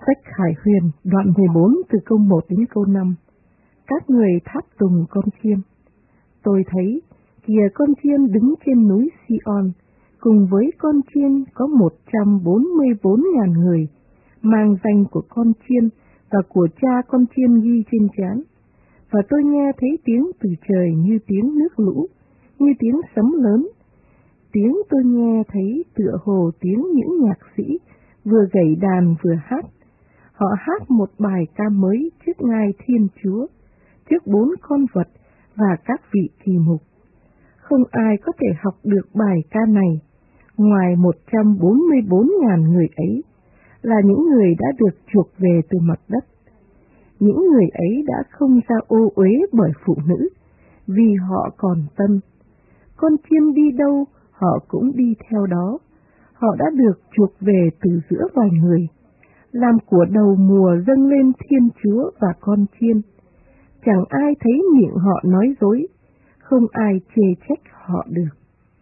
Sách Khải Huyền, đoạn 14 từ câu 1 đến câu 5. Các người tháp tùng con chiên. Tôi thấy, kìa con chiên đứng trên núi Sion, cùng với con chiên có 144.000 người, mang danh của con chiên và của cha con chiên ghi trên trán. Và tôi nghe thấy tiếng từ trời như tiếng nước lũ, như tiếng sấm lớn. Tiếng tôi nghe thấy tựa hồ tiếng những nhạc sĩ vừa gảy đàn vừa hát. Họ hát một bài ca mới trước Ngài Thiên Chúa, trước 4 con vật và các vị kỳ mục. Không ai có thể học được bài ca này ngoài 144.000 người ấy, là những người đã được chuộc về từ mặt đất. Những người ấy đã không ra ô uế bởi phụ nữ, vì họ còn tân. Con chiên đi đâu, họ cũng đi theo đó. Họ đã được chuộc về từ giữa loài người, làm của đầu mùa dâng lên Thiên Chúa và con chiên. Chẳng ai thấy miệng họ nói dối, không ai chê trách họ được.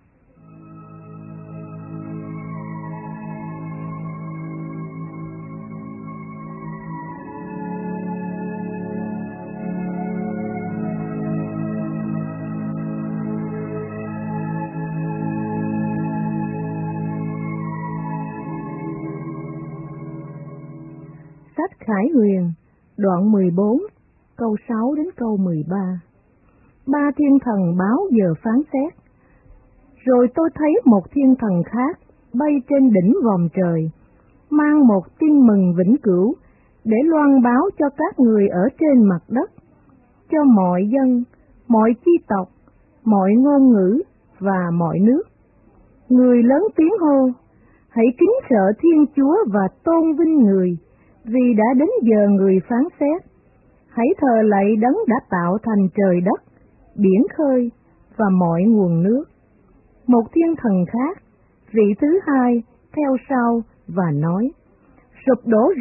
Sách Khải Huyền, đoạn 14, câu 6 đến câu 13. 3 thiên thần báo giờ phán xét. Rồi tôi thấy một thiên thần khác bay trên đỉnh vòm trời, mang một tin mừng vĩnh cửu để loan báo cho các người ở trên mặt đất, cho mọi dân, mọi chi tộc, mọi ngôn ngữ và mọi nước. Người lớn tiếng hô: hãy kính sợ Thiên Chúa và tôn vinh người, vì đã đến giờ người phán xét. Hãy thờ lạy Đấng đã tạo thành trời đất, biển khơi và mọi nguồn nước. Một thiên thần khác, vị thứ hai, theo sau và nói: sụp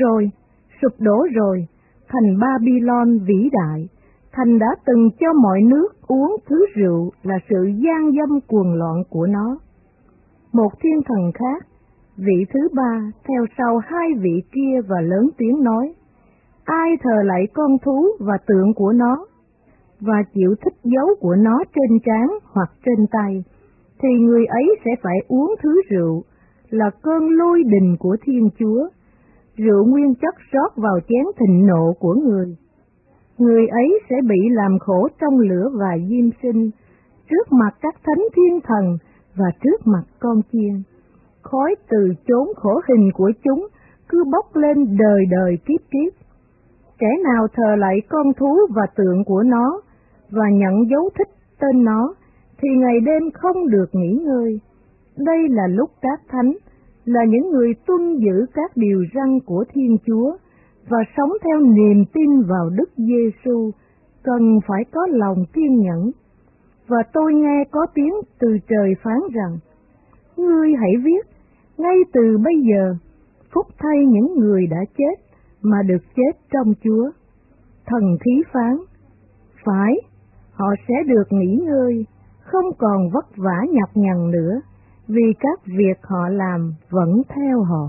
đổ rồi, thành Babylon vĩ đại, thành đã từng cho mọi nước uống thứ rượu là sự gian dâm cuồng loạn của nó. Một thiên thần khác, vị thứ ba, theo sau hai vị kia và lớn tiếng nói: ai thờ lạy con thú và tượng của nó, và chịu thích dấu của nó trên trán hoặc trên tay, thì người ấy sẽ phải uống thứ rượu là cơn lôi đình của Thiên Chúa, rượu nguyên chất rót vào chén thịnh nộ của người. Người ấy sẽ bị làm khổ trong lửa và diêm sinh, trước mặt các thánh thiên thần và trước mặt con chiên. Khói từ chốn khổ hình của chúng cứ bốc lên đời đời kiếp kiếp. Kẻ nào thờ lạy con thú và tượng của nó, và nhận dấu thích tên nó, thì ngày đêm không được nghỉ ngơi. Đây là lúc các thánh, là những người tuân giữ các điều răn của Thiên Chúa, và sống theo niềm tin vào Đức Giê-xu, cần phải có lòng kiên nhẫn. Và tôi nghe có tiếng từ trời phán rằng: ngươi hãy viết, ngay từ bây giờ, phúc thay những người đã chết, mà được chết trong Chúa. Thần khí phán: phải, họ sẽ được nghỉ ngơi, không còn vất vả nhọc nhằn nữa, vì các việc họ làm vẫn theo họ.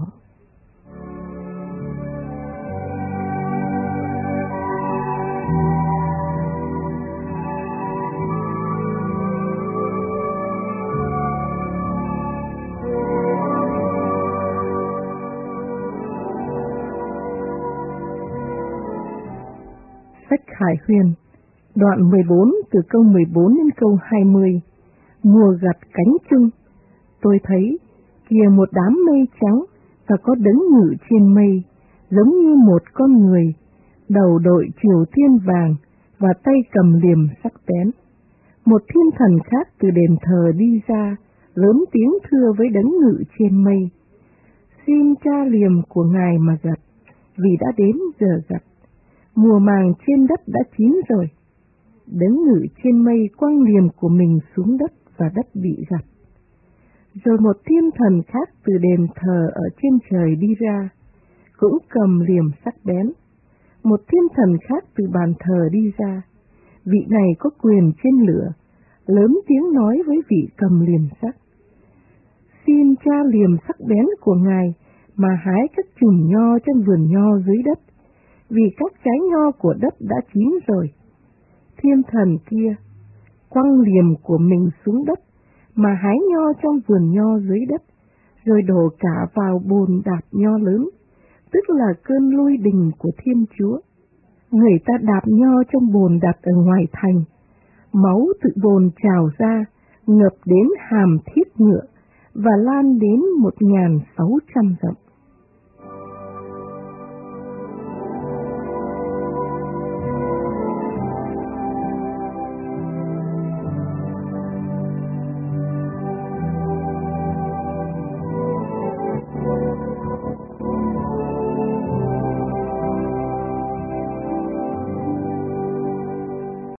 Sách Khải Huyền, đoạn 14 từ câu 14 đến câu 20. Mùa gặt cánh chung. Tôi thấy, kìa một đám mây trắng, và có Đấng ngự trên mây, giống như một con người, đầu đội triều thiên vàng, và tay cầm liềm sắc bén. Một thiên thần khác từ đền thờ đi ra, lớn tiếng thưa với Đấng ngự trên mây: xin tra liềm của Ngài mà gặt, vì đã đến giờ gặt. Mùa màng trên đất đã chín rồi. Đấng ngự trên mây quăng liềm của mình xuống đất, và đất bị gặt. Rồi một thiên thần khác từ đền thờ ở trên trời đi ra, cũng cầm liềm sắc bén. Một thiên thần khác từ bàn thờ đi ra, vị này có quyền trên lửa, lớn tiếng nói với vị cầm liềm sắc: xin tra liềm sắc bén của Ngài mà hái các chùm nho trong vườn nho dưới đất, vì các trái nho của đất đã chín rồi. Thiên thần kia quăng liềm của mình xuống đất, mà hái nho trong vườn nho dưới đất, rồi đổ cả vào bồn đạp nho lớn, tức là cơn lôi đình của Thiên Chúa. Người ta đạp nho trong bồn đặt ở ngoài thành, máu từ bồn trào ra, ngập đến hàm thiết ngựa và lan đến 1.600 dặm.